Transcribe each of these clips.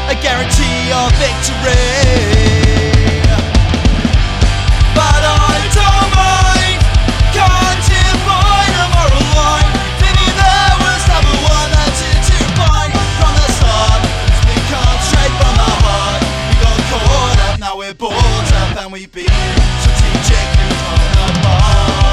a guarantee of victory. But I don't mind, can't define a moral line. Maybe there was number one that's in to find. From the start, it's been come straight from the heart. We got caught up, now we're brought up, and we've been strategically torn apart.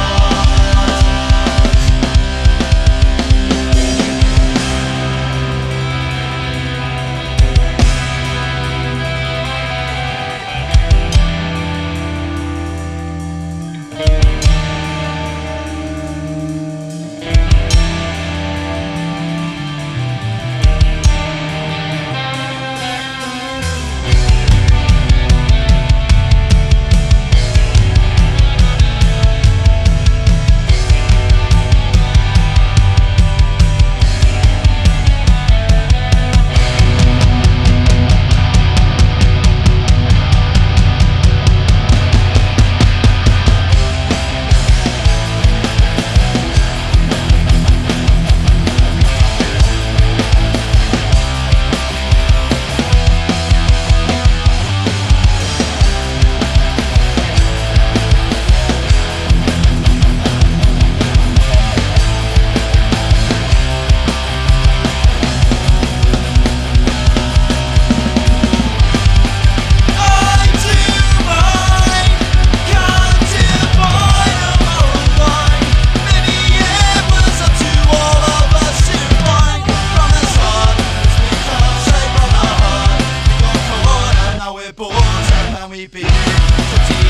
And we've been